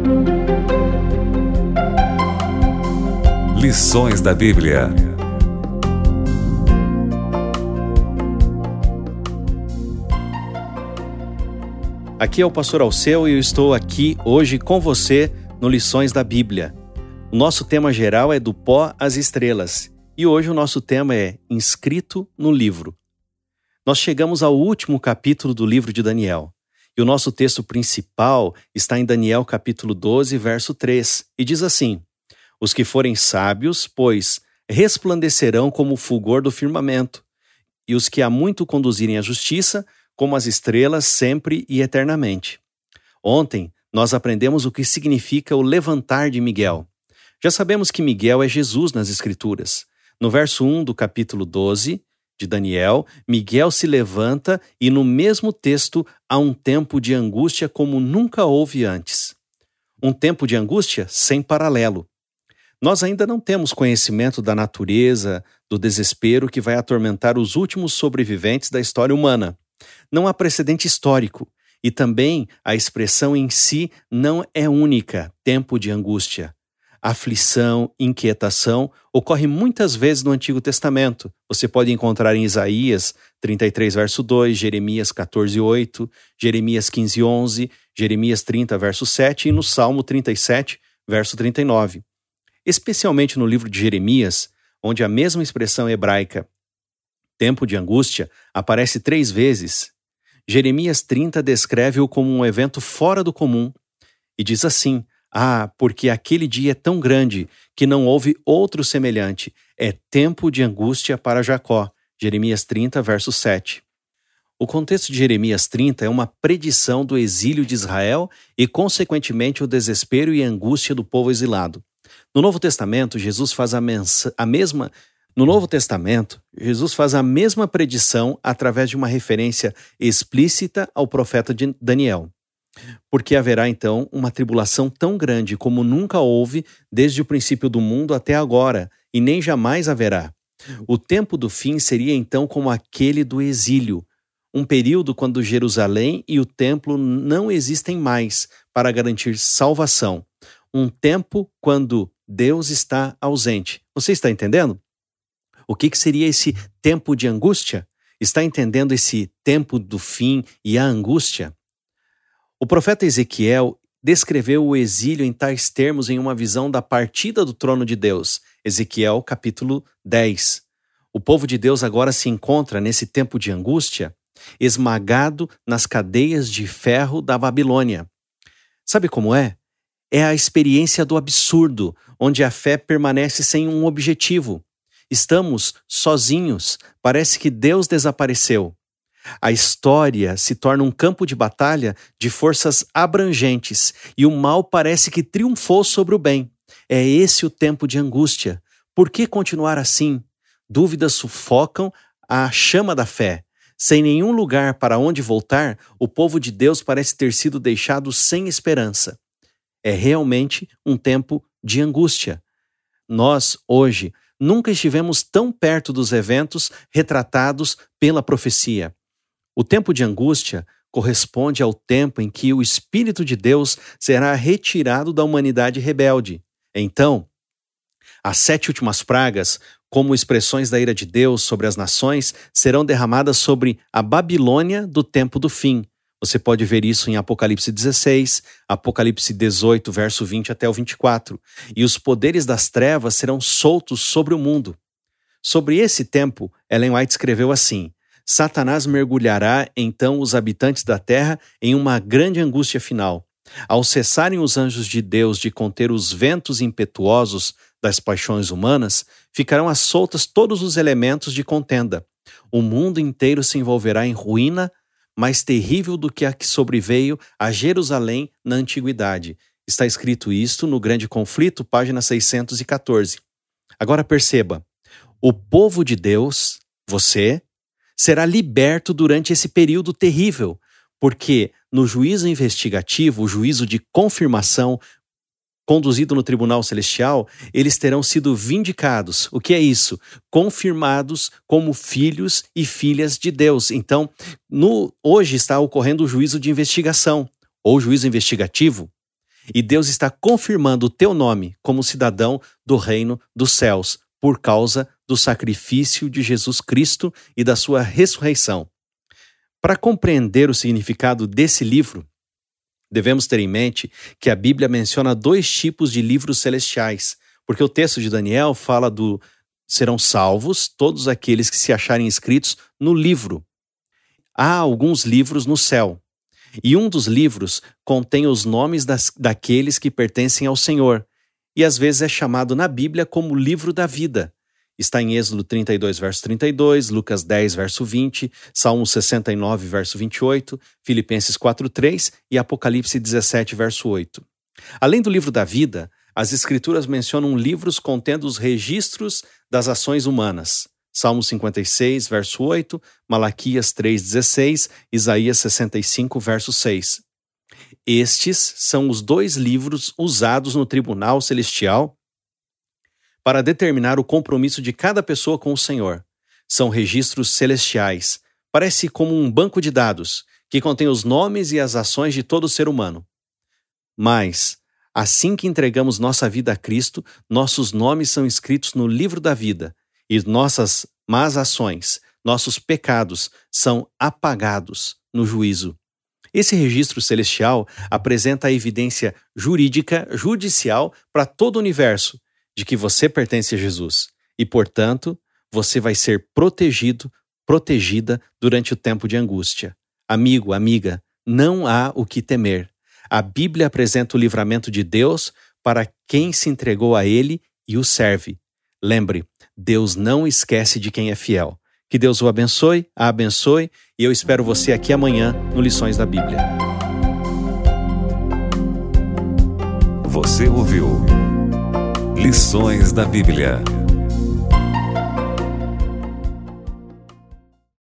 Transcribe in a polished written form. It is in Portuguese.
Lições da Bíblia. Aqui é o Pastor Alceu e eu estou aqui hoje com você no Lições da Bíblia. O nosso tema geral é do pó às estrelas e hoje o nosso tema é inscrito no livro. Nós chegamos ao último capítulo do livro de Daniel e o nosso texto principal está em Daniel capítulo 12, verso 3 e diz assim: os que forem sábios, pois, resplandecerão como o fulgor do firmamento, e os que há muito conduzirem a justiça, como as estrelas, sempre e eternamente. Ontem, nós aprendemos o que significa o levantar de Miguel. Já sabemos que Miguel é Jesus nas Escrituras. No verso 1 do capítulo 12 de Daniel, Miguel se levanta e no mesmo texto há um tempo de angústia como nunca houve antes. Um tempo de angústia sem paralelo. Nós ainda não temos conhecimento da natureza, do desespero que vai atormentar os últimos sobreviventes da história humana. Não há precedente histórico e também a expressão em si não é única, tempo de angústia. Aflição, inquietação ocorre muitas vezes no Antigo Testamento. Você pode encontrar em Isaías 33, verso 2, Jeremias 14, 8, Jeremias 15, 11, Jeremias 30, verso 7 e no Salmo 37, verso 39. Especialmente no livro de Jeremias, onde a mesma expressão hebraica, tempo de angústia, aparece 3 vezes. Jeremias 30 descreve-o como um evento fora do comum e diz assim: porque aquele dia é tão grande que não houve outro semelhante. É tempo de angústia para Jacó. Jeremias 30, verso 7. O contexto de Jeremias 30 é uma predição do exílio de Israel e, consequentemente, o desespero e a angústia do povo exilado. No Novo Testamento, Jesus faz a mesma predição através de uma referência explícita ao profeta de Daniel. Porque haverá então uma tribulação tão grande como nunca houve desde o princípio do mundo até agora, e nem jamais haverá. O tempo do fim seria então como aquele do exílio, um período quando Jerusalém e o templo não existem mais para garantir salvação. Um tempo quando Deus está ausente. Você está entendendo? O que seria esse tempo de angústia? Está entendendo esse tempo do fim e a angústia? O profeta Ezequiel descreveu o exílio em tais termos em uma visão da partida do trono de Deus. Ezequiel capítulo 10. O povo de Deus agora se encontra nesse tempo de angústia, esmagado nas cadeias de ferro da Babilônia. Sabe como é? É a experiência do absurdo, onde a fé permanece sem um objetivo. Estamos sozinhos, parece que Deus desapareceu. A história se torna um campo de batalha de forças abrangentes e o mal parece que triunfou sobre o bem. É esse o tempo de angústia. Por que continuar assim? Dúvidas sufocam a chama da fé. Sem nenhum lugar para onde voltar, o povo de Deus parece ter sido deixado sem esperança. É realmente um tempo de angústia. Nós, hoje, nunca estivemos tão perto dos eventos retratados pela profecia. O tempo de angústia corresponde ao tempo em que o Espírito de Deus será retirado da humanidade rebelde. Então, as 7 últimas pragas, como expressões da ira de Deus sobre as nações, serão derramadas sobre a Babilônia do tempo do fim. Você pode ver isso em Apocalipse 16, Apocalipse 18, verso 20 até o 24. E os poderes das trevas serão soltos sobre o mundo. Sobre esse tempo, Ellen White escreveu assim: Satanás mergulhará então os habitantes da terra em uma grande angústia final. Ao cessarem os anjos de Deus de conter os ventos impetuosos das paixões humanas, ficarão às soltas todos os elementos de contenda. O mundo inteiro se envolverá em ruína, mais terrível do que a que sobreveio a Jerusalém na antiguidade. Está escrito isto no Grande Conflito, página 614. Agora perceba, o povo de Deus, você, será liberto durante esse período terrível, porque no juízo investigativo, o juízo de confirmação, conduzido no Tribunal Celestial, eles terão sido vindicados. O que é isso? Confirmados como filhos e filhas de Deus. Então, hoje está ocorrendo o juízo de investigação, ou juízo investigativo. E Deus está confirmando o teu nome como cidadão do reino dos céus, por causa do sacrifício de Jesus Cristo e da sua ressurreição. Para compreender o significado desse livro, devemos ter em mente que a Bíblia menciona 2 tipos de livros celestiais, porque o texto de Daniel fala do serão salvos todos aqueles que se acharem escritos no livro. Há alguns livros no céu, e um dos livros contém os nomes daqueles que pertencem ao Senhor, e às vezes é chamado na Bíblia como livro da vida. Está em Êxodo 32, verso 32, Lucas 10, verso 20, Salmo 69, verso 28, Filipenses 4, 3 e Apocalipse 17, verso 8. Além do livro da vida, as Escrituras mencionam livros contendo os registros das ações humanas. Salmo 56, verso 8, Malaquias 3,16, Isaías 65, verso 6. Estes são os 2 livros usados no tribunal celestial para determinar o compromisso de cada pessoa com o Senhor. São registros celestiais. Parece como um banco de dados que contém os nomes e as ações de todo ser humano. Mas, assim que entregamos nossa vida a Cristo, nossos nomes são escritos no livro da vida e nossas más ações, nossos pecados são apagados no juízo. Esse registro celestial apresenta a evidência jurídica, judicial para todo o universo de que você pertence a Jesus e, portanto, você vai ser protegido, protegida durante o tempo de angústia. Amigo, amiga, não há o que temer. A Bíblia apresenta o livramento de Deus para quem se entregou a Ele e o serve. Lembre, Deus não esquece de quem é fiel. Que Deus o abençoe, a abençoe, e eu espero você aqui amanhã no Lições da Bíblia. Você ouviu Lições da Bíblia.